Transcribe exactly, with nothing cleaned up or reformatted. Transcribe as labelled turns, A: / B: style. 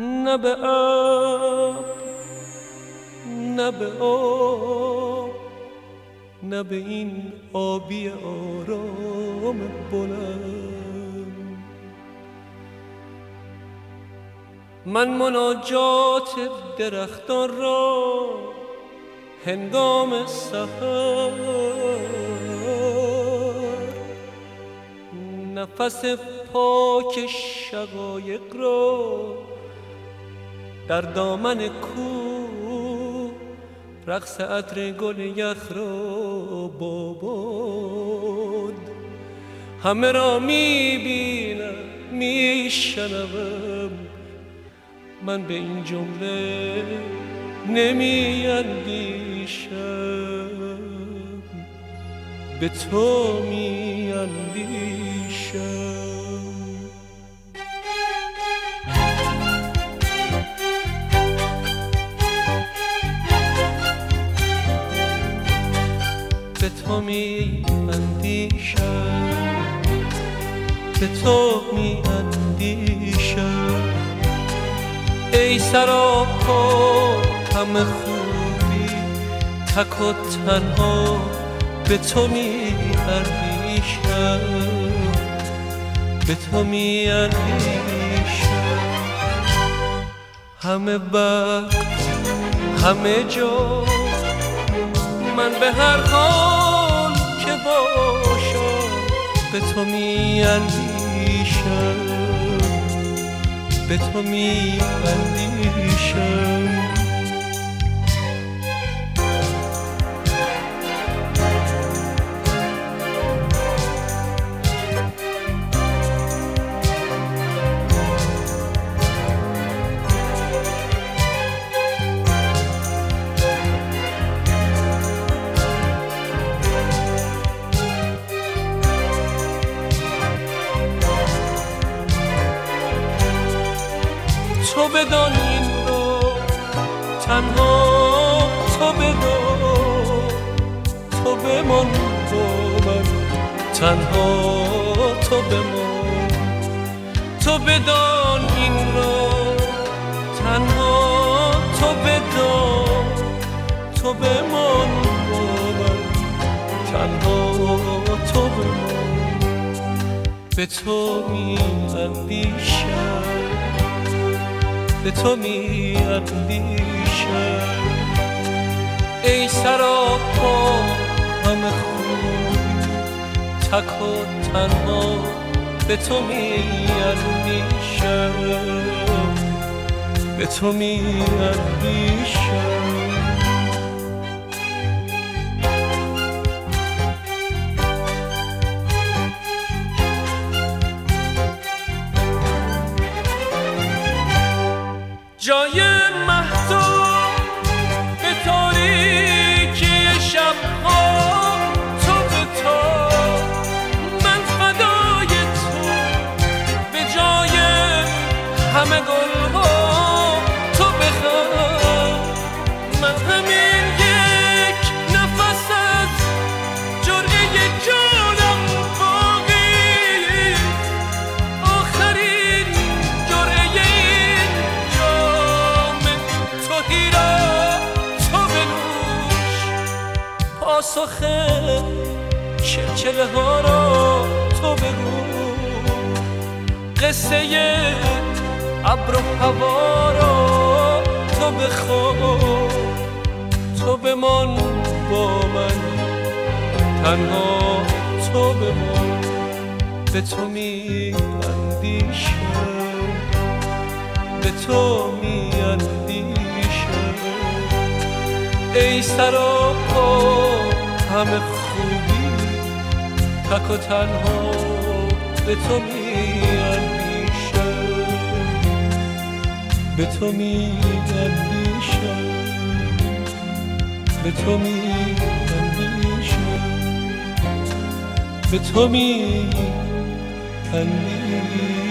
A: نه به ابر نه به آب نه به این آبی آرام بلند. من مناجات درختان را هنگام سحر، نفس پاک شقایق را در دامن کوه، رقص عطر گل یخ را باباد. همه را میبینم میشنوم، من به این جمله نمی اندیشم، به تو می اندیشم. به تو می اندیشم، به تو می اندیشم. ای سراپا همه خوبی، تک و تنها به تو می اندیشم، به تو می اندیشم. همه وقت همه جا من به هر حال که باشم به تو می اندیشم، به تو می اندیشم. تو بدان این رو تنها، تو بدان، تو بمان با من تنها، تو بمان. تو بدان این رو تنها، تو بدان، تو بمان با من تنها، تو بمان. به تو می اندیشم، به تو می اندیشم. ای سراپا همه خوبی، تک و تنها به تو می اندیشم، به تو می اندیشم. جای مهتاب به تاریکی شبها، تو به تا من فدای تو. به جای همه گلها تو بخواه، من همین یک نفس از جرعه جانم باقی. آخرین جرعه پاسخ چلچله ها را تو بگو، قصه ابر و هوا را تو بخواه. تو بمان با من تنها، تو بمان، به تو می اندیشم، به تو می اندیشم. ای سراپا همه خوبی، تک و تنها به تو می اندیشم، به تو می اندیشم، به تو می اندیشم، به تو می اندیشم.